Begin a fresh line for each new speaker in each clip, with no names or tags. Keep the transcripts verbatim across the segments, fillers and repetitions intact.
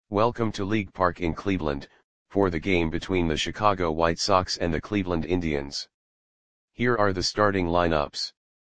Welcome to League Park in Cleveland, for the game between the Chicago White Sox and the Cleveland Indians. Here are the starting lineups.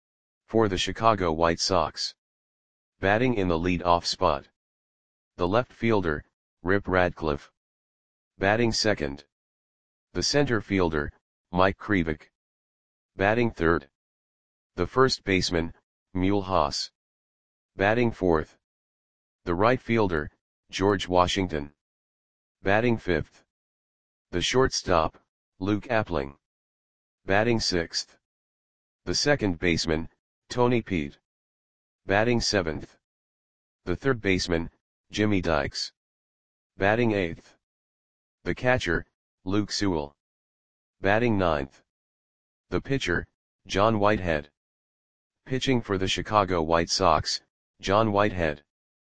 For the Chicago White Sox. Batting in the lead-off spot. The left fielder, Rip Radcliffe. Batting second. The center fielder, Mike Krivik. Batting third. The first baseman, Mule Haas. Batting fourth. The right fielder, George Washington. Batting fifth. The shortstop, Luke Appling. Batting sixth. The second baseman, Tony Peete. Batting seventh. The third baseman, Jimmy Dykes. Batting eighth. The catcher, Luke Sewell. Batting ninth. The pitcher, John Whitehead. Pitching for the Chicago White Sox, John Whitehead.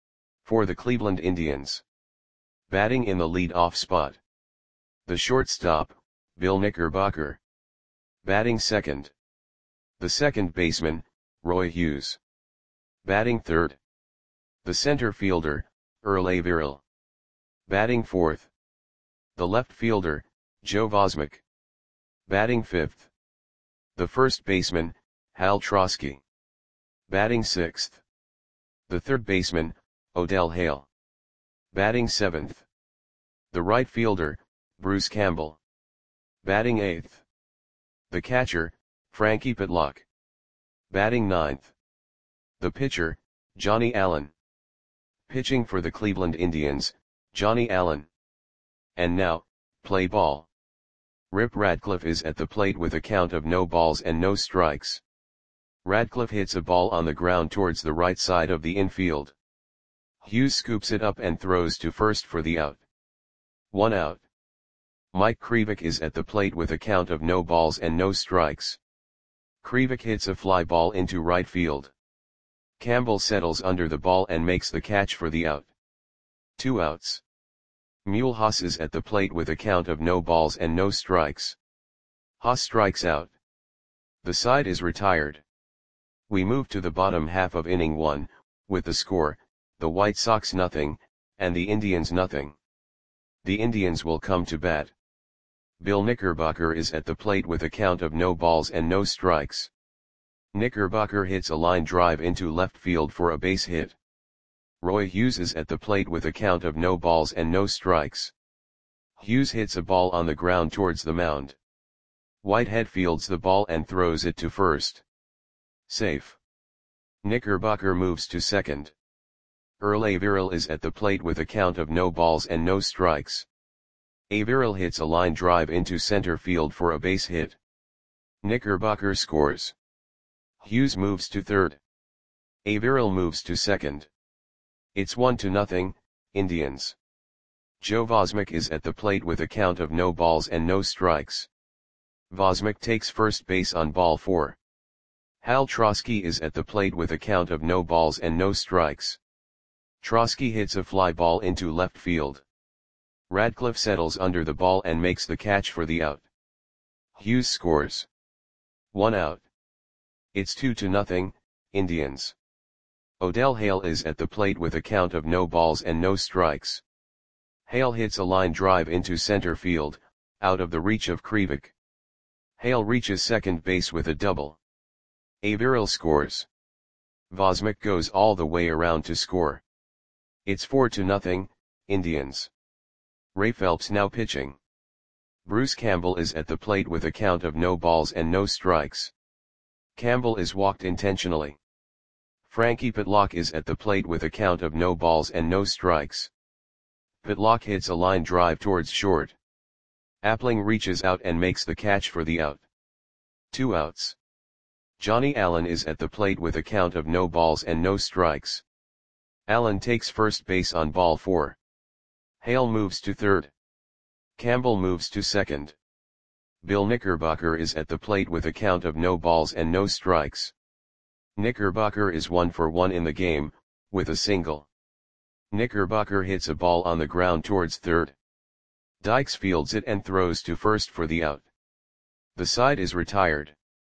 For the Cleveland Indians. Batting in the lead-off spot. The shortstop, Bill Knickerbocker. Batting second. The second baseman, Roy Hughes. Batting third. The center fielder, Earl Averill. Batting fourth. The left fielder, Joe Vosmick. Batting fifth. The first baseman, Hal Trosky. Batting sixth. The third baseman, Odell Hale. Batting seventh. The right fielder, Bruce Campbell. Batting eighth. The catcher, Frankie Pitlock. Batting ninth. The pitcher, Johnny Allen. Pitching for the Cleveland Indians, Johnny Allen. And now, play ball. Rip Radcliffe is at the plate with a count of no balls and no strikes. Radcliffe hits a ball on the ground towards the right side of the infield. Hughes scoops it up and throws to first for the out. One out. Mike Krivik is at the plate with a count of no balls and no strikes. Krivik hits a fly ball into right field. Campbell settles under the ball and makes the catch for the out. Two outs. Mule Haas is at the plate with a count of no balls and no strikes. Haas strikes out. The side is retired. We move to the bottom half of inning one, with the score, the White Sox nothing, and the Indians nothing. The Indians will come to bat. Bill Knickerbocker is at the plate with a count of no balls and no strikes. Knickerbocker hits a line drive into left field for a base hit. Roy Hughes is at the plate with a count of no balls and no strikes. Hughes hits a ball on the ground towards the mound. Whitehead fields the ball and throws it to first. Safe. Knickerbocker moves to second. Earl Averill is at the plate with a count of no balls and no strikes. Averill hits a line drive into center field for a base hit. Knickerbocker scores. Hughes moves to third. Averill moves to second. It's one to nothing, Indians. Joe Vosmick is at the plate with a count of no balls and no strikes. Vosmick takes first base on ball four. Hal Trosky is at the plate with a count of no balls and no strikes. Trosky hits a fly ball into left field. Radcliffe settles under the ball and makes the catch for the out. Hughes scores. One out. It's two to nothing, Indians. Odell Hale is at the plate with a count of no balls and no strikes. Hale hits a line drive into center field, out of the reach of Krivik. Hale reaches second base with a double. Averill scores. Vosmick goes all the way around to score. It's four to nothing, Indians. Ray Phelps now pitching. Bruce Campbell is at the plate with a count of no balls and no strikes. Campbell is walked intentionally. Frankie Pitlock is at the plate with a count of no balls and no strikes. Pitlock hits a line drive towards short. Appling reaches out and makes the catch for the out. Two outs. Johnny Allen is at the plate with a count of no balls and no strikes. Allen takes first base on ball four. Hale moves to third. Campbell moves to second. Bill Knickerbocker is at the plate with a count of no balls and no strikes. Knickerbocker is one for one in the game, with a single. Knickerbocker hits a ball on the ground towards third. Dykes fields it and throws to first for the out. The side is retired.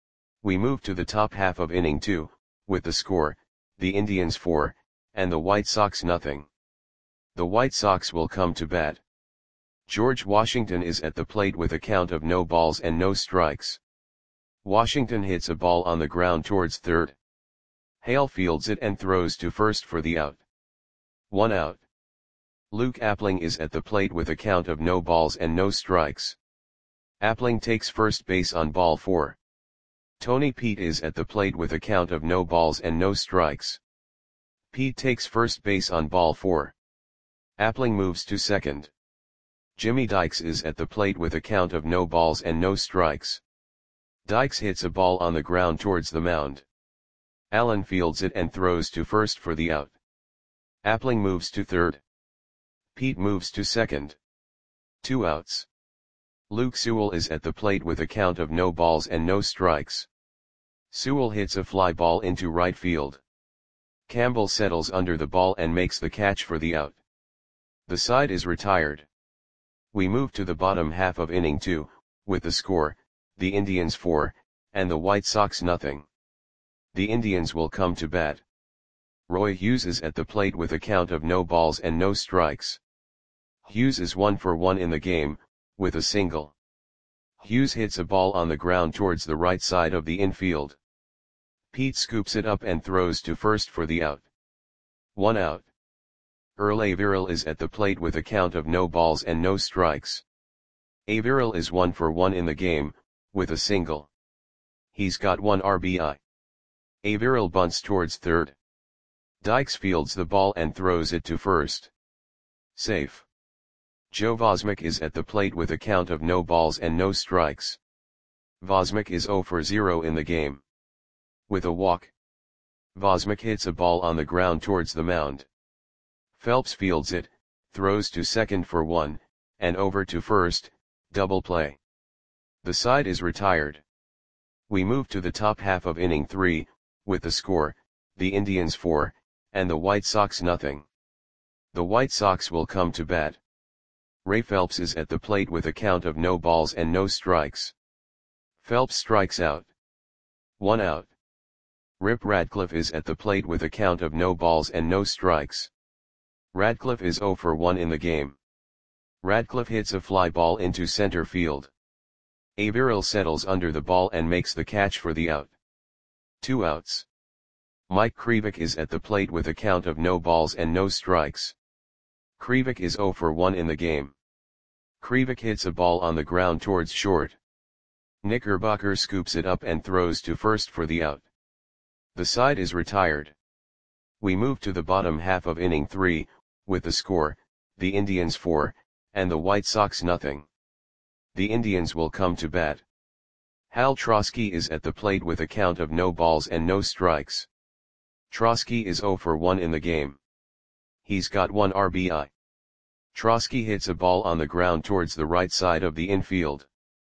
We move to the top half of inning two, with the score, the Indians four, and the White Sox nothing. The White Sox will come to bat. George Washington is at the plate with a count of no balls and no strikes. Washington hits a ball on the ground towards third. Hale fields it and throws to first for the out. One out. Luke Appling is at the plate with a count of no balls and no strikes. Appling takes first base on ball four. Tony Pete is at the plate with a count of no balls and no strikes. Pete takes first base on ball four. Appling moves to second. Jimmy Dykes is at the plate with a count of no balls and no strikes. Dykes hits a ball on the ground towards the mound. Allen fields it and throws to first for the out. Appling moves to third. Pete moves to second. Two outs. Luke Sewell is at the plate with a count of no balls and no strikes. Sewell hits a fly ball into right field. Campbell settles under the ball and makes the catch for the out. The side is retired. We move to the bottom half of inning two, with the score, the Indians four, and the White Sox nothing. The Indians will come to bat. Roy Hughes is at the plate with a count of no balls and no strikes. Hughes is one for one in the game, with a single. Hughes hits a ball on the ground towards the right side of the infield. Pete scoops it up and throws to first for the out. One out. Earl Averill is at the plate with a count of no balls and no strikes. Averill is one for one in the game, with a single. He's got one R B I. Averill bunts towards third. Dykes fields the ball and throws it to first. Safe. Joe Vosmick is at the plate with a count of no balls and no strikes. Vosmick is zero for zero in the game. With a walk. Vosmick hits a ball on the ground towards the mound. Phelps fields it, throws to second for one, and over to first, double play. The side is retired. We move to the top half of inning three, with the score, the Indians four, and the White Sox nothing. The White Sox will come to bat. Ray Phelps is at the plate with a count of no balls and no strikes. Phelps strikes out. One out. Rip Radcliffe is at the plate with a count of no balls and no strikes. Radcliffe is zero for one in the game. Radcliffe hits a fly ball into center field. Averill settles under the ball and makes the catch for the out. Two outs. Mike Krivik is at the plate with a count of no balls and no strikes. Krivik is zero for one in the game. Krivik hits a ball on the ground towards short. Knickerbocker scoops it up and throws to first for the out. The side is retired. We move to the bottom half of inning three, with the score, the Indians four, and the White Sox nothing. The Indians will come to bat. Hal Trosky is at the plate with a count of no balls and no strikes. Trosky is zero for one in the game. He's got one R B I. Trosky hits a ball on the ground towards the right side of the infield.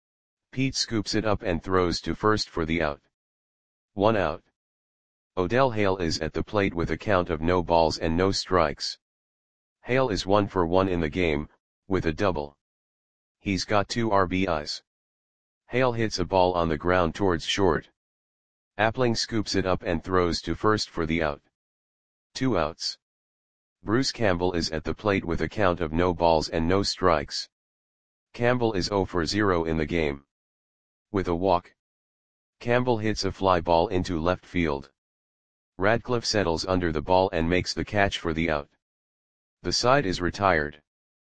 Pete scoops it up and throws to first for the out. One out. Odell Hale is at the plate with a count of no balls and no strikes. Hale is one for one in the game, with a double. He's got two R B Is. Hale hits a ball on the ground towards short. Appling scoops it up and throws to first for the out. Two outs. Bruce Campbell is at the plate with a count of no balls and no strikes. Campbell is zero for zero in the game. With a walk. Campbell hits a fly ball into left field. Radcliffe settles under the ball and makes the catch for the out. The side is retired.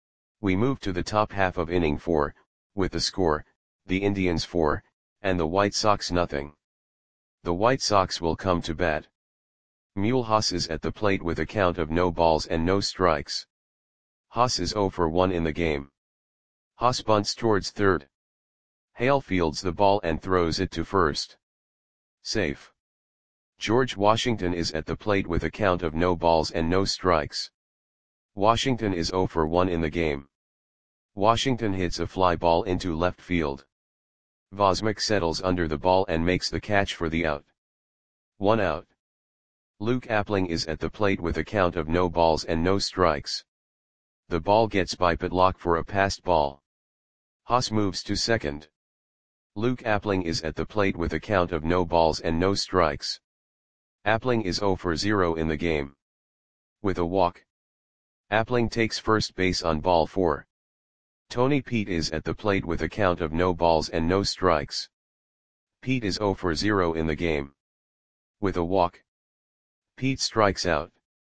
We move to the top half of inning four, with the score, the Indians four, and the White Sox nothing. The White Sox will come to bat. Mule Haas is at the plate with a count of no balls and no strikes. Haas is zero for one in the game. Haas bunts towards third. Hale fields the ball and throws it to first. Safe. George Washington is at the plate with a count of no balls and no strikes. Washington is zero for one in the game. Washington hits a fly ball into left field. Vosmick settles under the ball and makes the catch for the out. One out. Luke Appling is at the plate with a count of no balls and no strikes. The ball gets by Pitlock for a passed ball. Haas moves to second. Luke Appling is at the plate with a count of no balls and no strikes. Appling is zero for zero in the game. With a walk. Appling takes first base on ball four. Tony Pete is at the plate with a count of no balls and no strikes. Pete is zero for zero in the game. With a walk, Pete strikes out.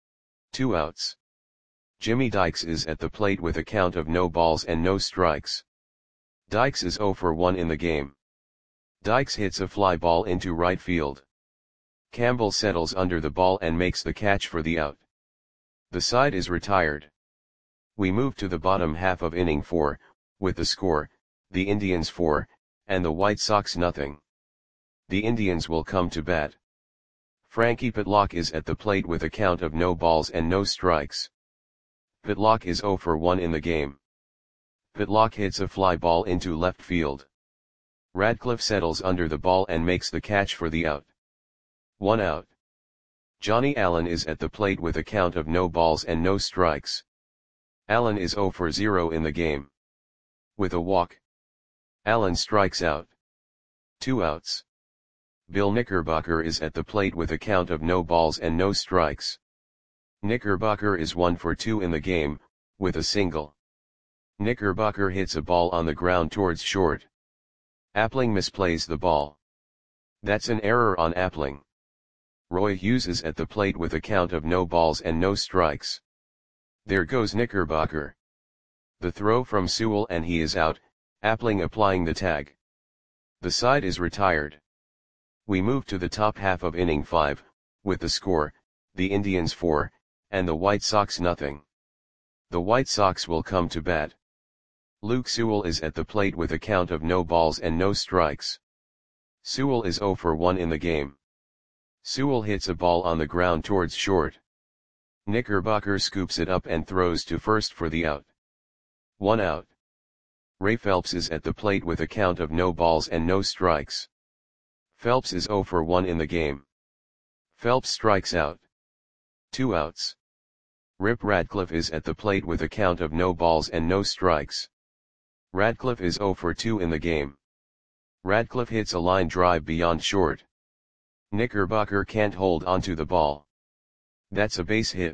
Two outs. Jimmy Dykes is at the plate with a count of no balls and no strikes. Dykes is zero for one in the game. Dykes hits a fly ball into right field. Campbell settles under the ball and makes the catch for the out. The side is retired. We move to the bottom half of inning four, with the score, the Indians four, and the White Sox nothing. The Indians will come to bat. Frankie Pitlock is at the plate with a count of no balls and no strikes. Pitlock is zero for one in the game. Pitlock hits a fly ball into left field. Radcliffe settles under the ball and makes the catch for the out. One out. Johnny Allen is at the plate with a count of no balls and no strikes. Allen is zero for zero in the game. With a walk, Allen strikes out. Two outs. Bill Knickerbocker is at the plate with a count of no balls and no strikes. Knickerbocker is one for two in the game, with a single. Knickerbocker hits a ball on the ground towards short. Appling misplays the ball. That's an error on Appling. Roy Hughes is at the plate with a count of no balls and no strikes. There goes Knickerbocker. The throw from Sewell and he is out, Appling applying the tag. The side is retired. We move to the top half of inning five, with the score, the Indians four, and the White Sox nothing. The White Sox will come to bat. Luke Sewell is at the plate with a count of no balls and no strikes. Sewell is zero for one in the game. Sewell hits a ball on the ground towards short. Knickerbocker scoops it up and throws to first for the out. One out. Ray Phelps is at the plate with a count of no balls and no strikes. Phelps is zero for one in the game. Phelps strikes out. Two outs. Rip Radcliffe is at the plate with a count of no balls and no strikes. Radcliffe is zero for two in the game. Radcliffe hits a line drive beyond short. Knickerbocker can't hold onto the ball. That's a base hit.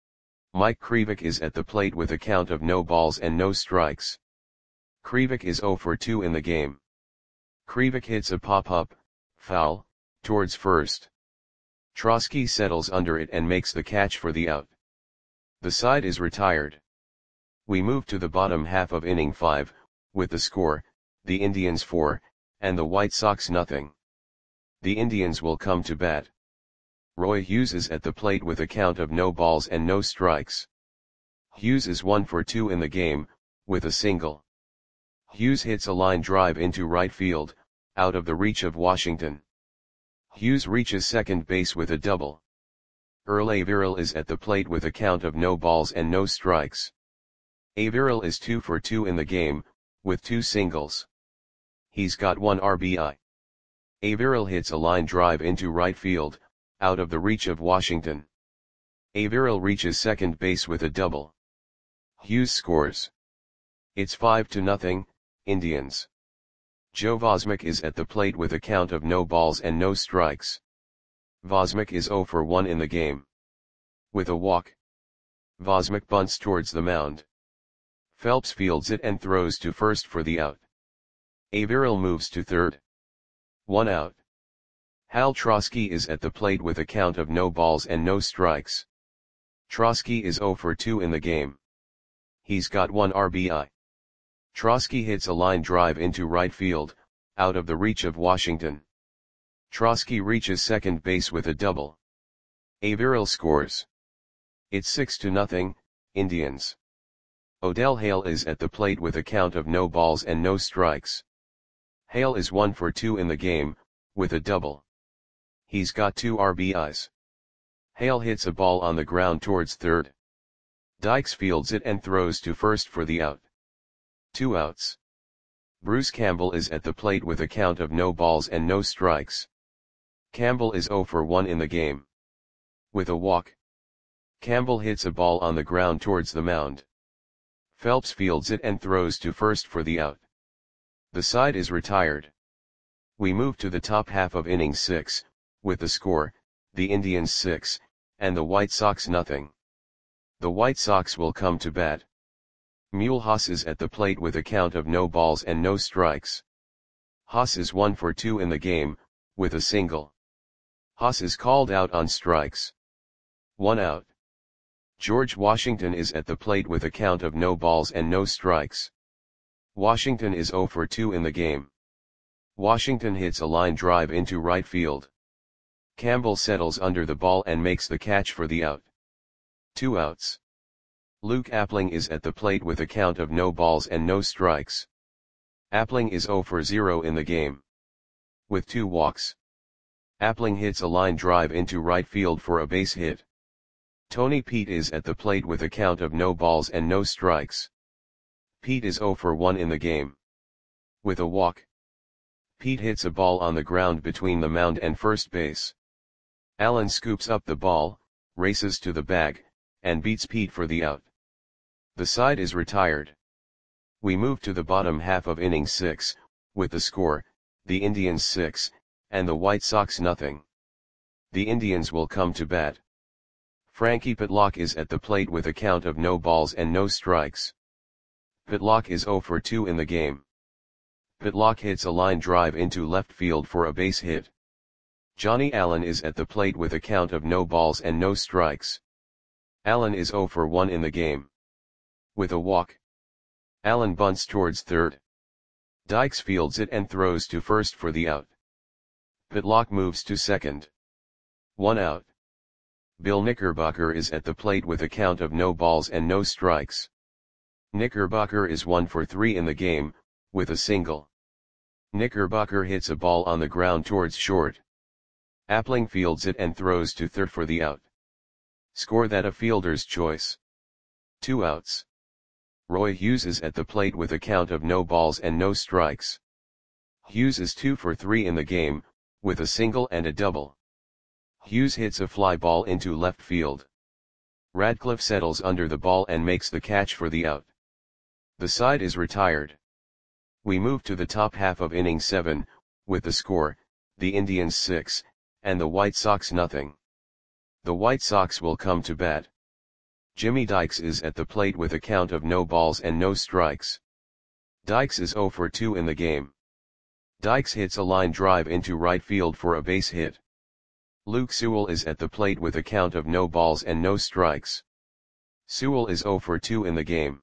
Mike Krivik is at the plate with a count of no balls and no strikes. Krivik is zero for two in the game. Krivik hits a pop-up, foul, towards first. Trotsky settles under it and makes the catch for the out. The side is retired. We move to the bottom half of inning five, with the score, the Indians four, and the White Sox nothing. The Indians will come to bat. Roy Hughes is at the plate with a count of no balls and no strikes. Hughes is one for two in the game, with a single. Hughes hits a line drive into right field, out of the reach of Washington. Hughes reaches second base with a double. Earl Averill is at the plate with a count of no balls and no strikes. Averill is two for two in the game, with two singles. He's got one R B I. Averill hits a line drive into right field, out of the reach of Washington. Averill reaches second base with a double. Hughes scores. It's five to nothing, Indians. Joe Vosmick is at the plate with a count of no balls and no strikes. Vosmick is zero for one in the game. With a walk, Vosmick bunts towards the mound. Phelps fields it and throws to first for the out. Averill moves to third. One out. Hal Trotsky is at the plate with a count of no balls and no strikes. Trotsky is zero for two in the game. He's got one R B I. Trotsky hits a line drive into right field, out of the reach of Washington. Trotsky reaches second base with a double. Averill scores. It's six to nothing, Indians. Odell Hale is at the plate with a count of no balls and no strikes. Hale is one for two in the game, with a double. He's got two R B Is. Hale hits a ball on the ground towards third. Dykes fields it and throws to first for the out. Two outs. Bruce Campbell is at the plate with a count of no balls and no strikes. Campbell is zero for one in the game. With a walk, Campbell hits a ball on the ground towards the mound. Phelps fields it and throws to first for the out. The side is retired. We move to the top half of inning six, with the score, the Indians six, and the White Sox nothing. The White Sox will come to bat. Mulhouse is at the plate with a count of no balls and no strikes. Haas is one for two in the game, with a single. Haas is called out on strikes. One out. George Washington is at the plate with a count of no balls and no strikes. Washington is zero for two in the game. Washington hits a line drive into right field. Campbell settles under the ball and makes the catch for the out. Two outs. Luke Appling is at the plate with a count of no balls and no strikes. Appling is zero for zero in the game. With two walks. Appling hits a line drive into right field for a base hit. Tony Pete is at the plate with a count of no balls and no strikes. Pete is zero for one in the game. With a walk. Pete hits a ball on the ground between the mound and first base. Allen scoops up the ball, races to the bag, and beats Pete for the out. The side is retired. We move to the bottom half of inning six, with the score, the Indians six, and the White Sox nothing. The Indians will come to bat. Frankie Pitlock is at the plate with a count of no balls and no strikes. Pitlock is zero for two in the game. Pitlock hits a line drive into left field for a base hit. Johnny Allen is at the plate with a count of no balls and no strikes. Allen is zero for one in the game. With a walk. Allen bunts towards third. Dykes fields it and throws to first for the out. Pitlock moves to second. One out. Bill Knickerbocker is at the plate with a count of no balls and no strikes. Knickerbocker is one for three in the game, with a single. Knickerbocker hits a ball on the ground towards short. Appling fields it and throws to third for the out. Score that a fielder's choice. Two outs. Roy Hughes is at the plate with a count of no balls and no strikes. Hughes is two for three in the game, with a single and a double. Hughes hits a fly ball into left field. Radcliffe settles under the ball and makes the catch for the out. The side is retired. We move to the top half of inning seven, with the score, the Indians six, and the White Sox nothing. The White Sox will come to bat. Jimmy Dykes is at the plate with a count of no balls and no strikes. Dykes is zero for two in the game. Dykes hits a line drive into right field for a base hit. Luke Sewell is at the plate with a count of no balls and no strikes. Sewell is zero for two in the game.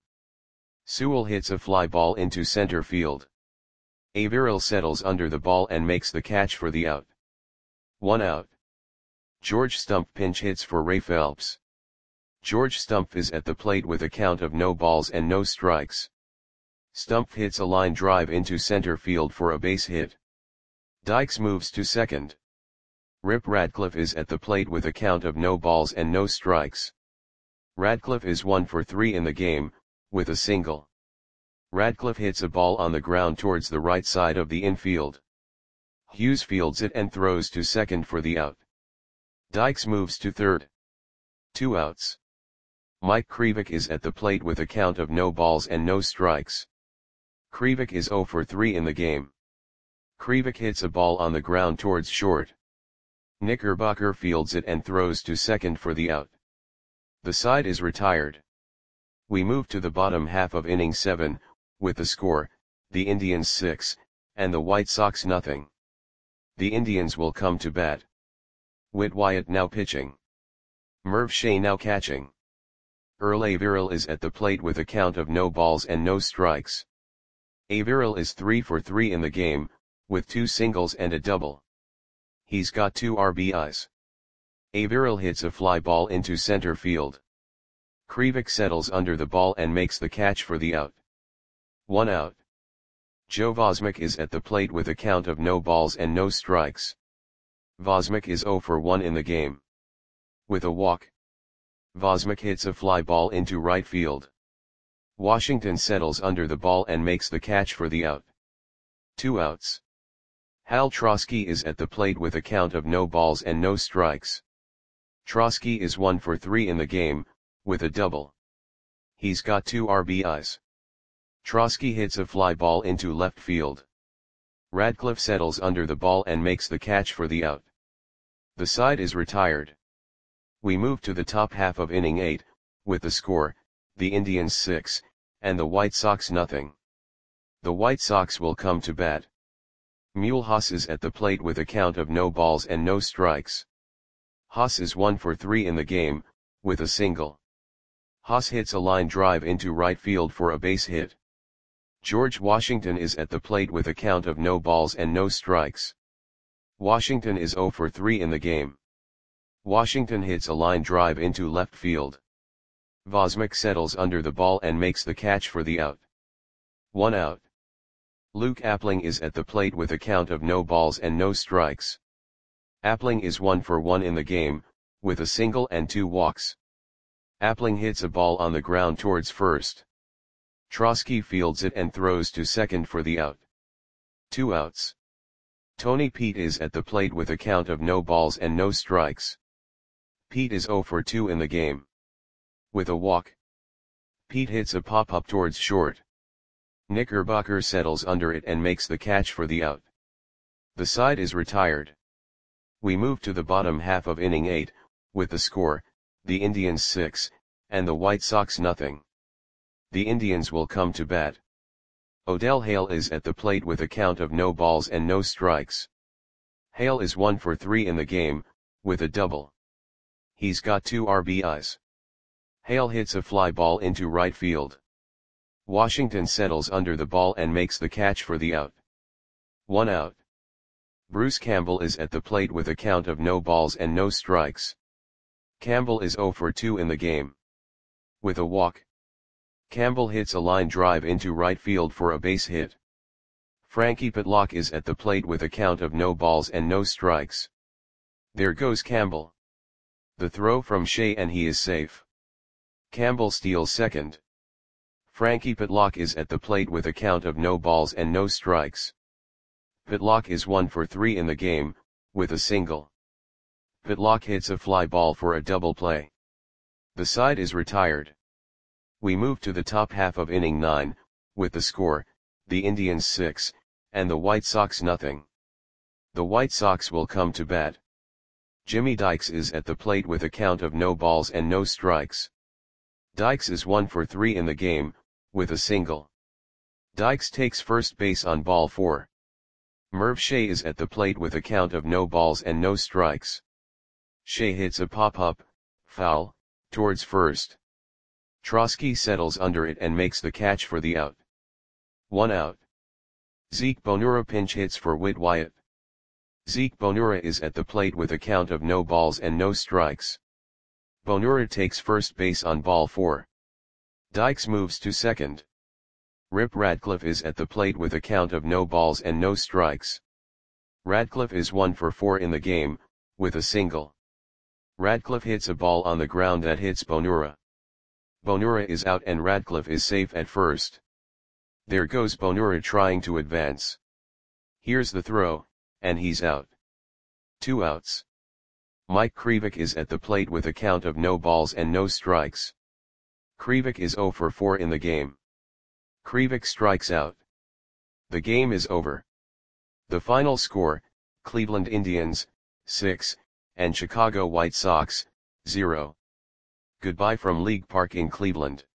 Sewell hits a fly ball into center field. Averill settles under the ball and makes the catch for the out. One out. George Stumpf pinch hits for Ray Phelps. George Stumpf is at the plate with a count of no balls and no strikes. Stumpf hits a line drive into center field for a base hit. Dykes moves to second. Rip Radcliffe is at the plate with a count of no balls and no strikes. Radcliffe is one for three in the game, with a single. Radcliffe hits a ball on the ground towards the right side of the infield. Hughes fields it and throws to second for the out. Dykes moves to third. Two outs. Mike Krivik is at the plate with a count of no balls and no strikes. Krivik is zero for three in the game. Krivik hits a ball on the ground towards short. Knickerbocker fields it and throws to second for the out. The side is retired. We move to the bottom half of inning seven, with the score, the Indians six, and the White Sox nothing. The Indians will come to bat. Whit Wyatt now pitching. Merv Shea now catching. Earl Averill is at the plate with a count of no balls and no strikes. Averill is three for three in the game, with two singles and a double. He's got two R B Is. Averill hits a fly ball into center field. Krivik settles under the ball and makes the catch for the out. One out. Joe Vosmick is at the plate with a count of no balls and no strikes. Vosmick is zero for one in the game. With a walk. Vosmick hits a fly ball into right field. Washington settles under the ball and makes the catch for the out. Two outs. Hal Trosky is at the plate with a count of no balls and no strikes. Trosky is one for three in the game, with a double. He's got two R B Is. Trosky hits a fly ball into left field. Radcliffe settles under the ball and makes the catch for the out. The side is retired. We move to the top half of inning eight, with the score, the Indians six, and the White Sox nothing. The White Sox will come to bat. Mulhouse is at the plate with a count of no balls and no strikes. Haas is one for three in the game, with a single. Haas hits a line drive into right field for a base hit. George Washington is at the plate with a count of no balls and no strikes. Washington is zero for three in the game. Washington hits a line drive into left field. Vosmick settles under the ball and makes the catch for the out. One out. Luke Appling is at the plate with a count of no balls and no strikes. Appling is one for one in the game, with a single and two walks. Appling hits a ball on the ground towards first. Trosky fields it and throws to second for the out. Two outs. Tony Pete is at the plate with a count of no balls and no strikes. Pete is zero for two in the game. With a walk. Pete hits a pop-up towards short. Knickerbocker settles under it and makes the catch for the out. The side is retired. We move to the bottom half of inning eight, with the score, the Indians six, and the White Sox nothing. The Indians will come to bat. Odell Hale is at the plate with a count of no balls and no strikes. Hale is one for three in the game, with a double. He's got two R B Is. Hale hits a fly ball into right field. Washington settles under the ball and makes the catch for the out. One out. Bruce Campbell is at the plate with a count of no balls and no strikes. Campbell is zero for two in the game. With a walk. Campbell hits a line drive into right field for a base hit. Frankie Pitlock is at the plate with a count of no balls and no strikes. There goes Campbell. The throw from Shea and he is safe. Campbell steals second. Frankie Pitlock is at the plate with a count of no balls and no strikes. Pitlock is one for three in the game, with a single. Pitlock hits a fly ball for a double play. The side is retired. We move to the top half of inning nine, with the score, the Indians six, and the White Sox nothing. The White Sox will come to bat. Jimmy Dykes is at the plate with a count of no balls and no strikes. Dykes is one for three in the game, with a single. Dykes takes first base on ball four. Merv Shea is at the plate with a count of no balls and no strikes. Shea hits a pop-up, foul, towards first. Trosky settles under it and makes the catch for the out. One out. Zeke Bonura pinch hits for Whit Wyatt. Zeke Bonura is at the plate with a count of no balls and no strikes. Bonura takes first base on ball four. Dykes moves to second. Rip Radcliffe is at the plate with a count of no balls and no strikes. Radcliffe is one for four in the game, with a single. Radcliffe hits a ball on the ground that hits Bonura. Bonura is out and Radcliffe is safe at first. There goes Bonura trying to advance. Here's the throw, and he's out. Two outs. Mike Krivik is at the plate with a count of no balls and no strikes. Krivik is zero for four in the game. Krivik strikes out. The game is over. The final score, Cleveland Indians, six, and Chicago White Sox, zero. Goodbye from League Park in Cleveland.